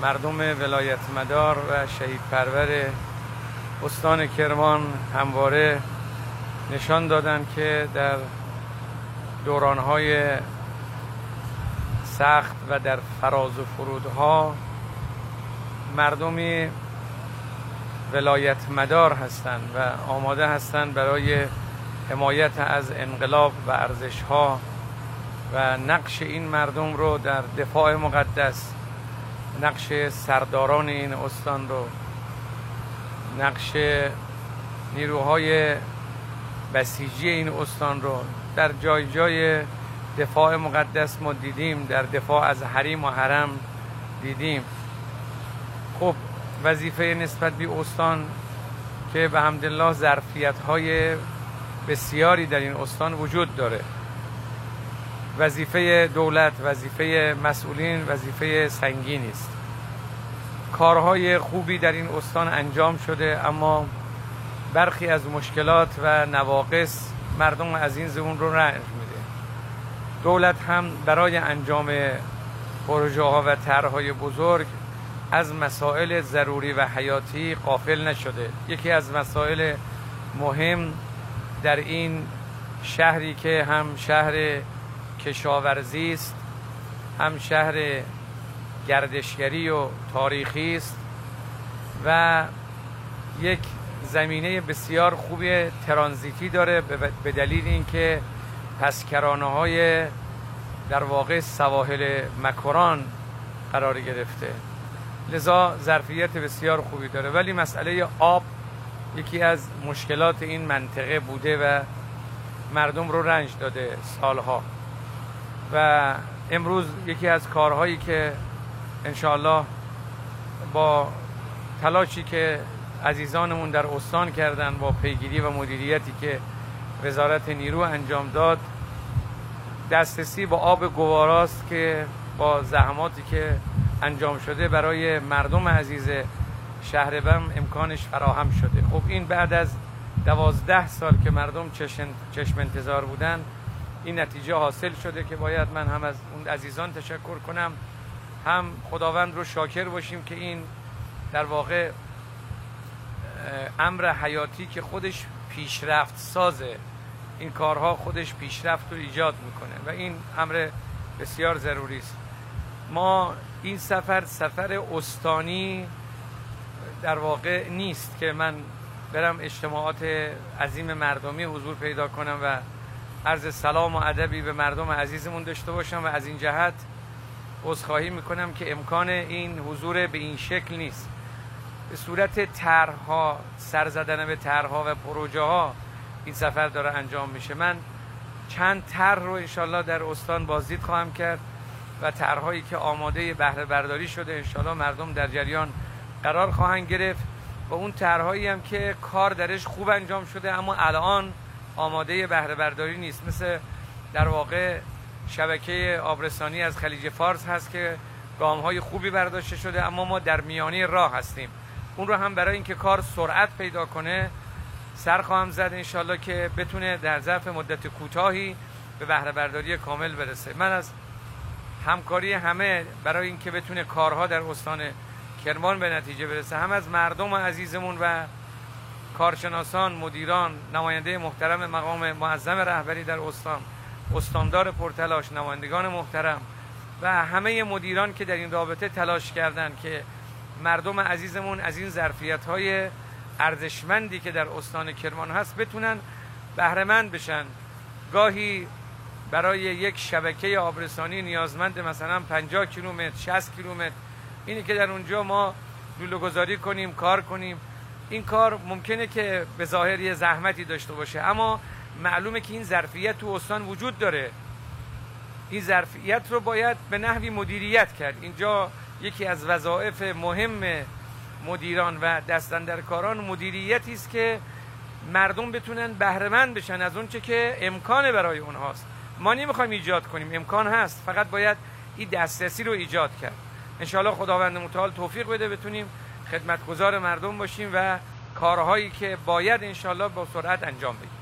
مردم ولایت مدار و شهید پرور استان کرمان همواره نشان دادند که در دورانهای سخت و در فراز و فرودها مردمی ولایت مدار هستند و آماده هستند برای حمایت از انقلاب و ارزش‌ها و نقش این مردم رو در دفاع مقدس، نقش سرداران این استان رو، نقش نیروهای بسیجی این استان رو در جای جای دفاع مقدس ما دیدیم، در دفاع از حریم و حرم دیدیم. خب وظیفه نسبت به استان که به حمدالله ظرفیت‌های بسیاری در این استان وجود داره، وظیفه دولت، وظیفه مسئولین وظیفه سنگینی است. کارهای خوبی در این استان انجام شده، اما برخی از مشکلات و نواقص مردم عزیزمون رو رنج میده. دولت هم برای انجام پروژه ها و طرح‌های بزرگ از مسائل ضروری و حیاتی غافل نشده. یکی از مسائل مهم در این شهری که هم شهر کشاورزی است، هم شهر گردشگری و تاریخی است و یک زمینه بسیار خوبی ترانزیتی داره به دلیل اینکه پسکرانه‌های در واقع سواحل مکران قرار گرفته، لذا ظرفیت بسیار خوبی داره. ولی مسئله آب یکی از مشکلات این منطقه بوده و مردم رو رنج داده سالها و امروز یکی از کارهایی که انشاءالله با تلاشی که عزیزانمون در استان کردن، با پیگیری و مدیریتی که وزارت نیرو انجام داد، دسترسی با آب گواراست که با زحماتی که انجام شده برای مردم عزیز شهر بم امکانش فراهم شده. خب این بعد از 12 سال که مردم چشم انتظار بودن این نتیجه حاصل شده که باید من هم از اون عزیزان تشکر کنم، هم خداوند رو شاکر باشیم که این در واقع امر حیاتی که خودش پیشرفت سازه، این کارها خودش پیشرفت رو ایجاد میکنه و این امر بسیار ضروری است. ما این سفر استانی در واقع نیست که من برم اجتماعات عظیم مردمی حضور پیدا کنم و عرض سلام و ادبی به مردم عزیزمون داشته باشم و از این جهت عذرخواهی میکنم که امکان این حضور به این شکل نیست. به صورت طرح‌ها، سر زدن به طرح‌ها و پروژه ها این سفر داره انجام میشه. من چند طرح رو انشالله در استان بازدید خواهم کرد و طرح‌هایی که آماده بهره برداری شده انشالله مردم در جریان قرار خواهند گرفت و اون طرح‌هایی هم که کار درش خوب انجام شده اما الان آماده بهره برداری نیست، مثل در واقع شبکه آبرسانی از خلیج فارس هست که گام‌های خوبی برداشته شده اما ما در میانه راه هستیم. اون رو هم برای اینکه کار سرعت پیدا کنه سر خواهم زد انشالله که بتونه در ظرف مدت کوتاهی به بهره برداری کامل برسه. من از همکاری همه برای اینکه بتونه کارها در استان کرمان به نتیجه برسه، هم از مردم عزیزمون و کارشناسان، مدیران، نماینده محترم مقام معظم رهبری در استان، استاندار پرتلاش، نمایندگان محترم و همه مدیران که در این رابطه تلاش کردند که مردم عزیزمون از این ظرفیت‌های ارزشمندی که در استان کرمان هست بتونن بهره مند بشن. گاهی برای یک شبکه آبرسانی نیازمند مثلا 50 کیلومتر، 60 کیلومتر، اینی که در اونجا ما لوله گذاری کنیم، کار کنیم، این کار ممکنه که به ظاهر یه زحمتی داشته باشه اما معلومه که این ظرفیت تو استان وجود داره. این ظرفیت رو باید به نحوی مدیریت کرد. اینجا یکی از وظایف مهم مدیران و دستاندرکاران مدیریتی است که مردم بتونن بهره مند بشن از اون چه که امکان برای اونهاست. ما نمیخوایم ایجاد کنیم، امکان هست، فقط باید این دسترسی رو ایجاد کرد. انشاءالله خداوند متعال توفیق بده بتونیم خدمتگزار مردم باشیم و کارهایی که باید انشاءالله با سرعت انجام بدیم.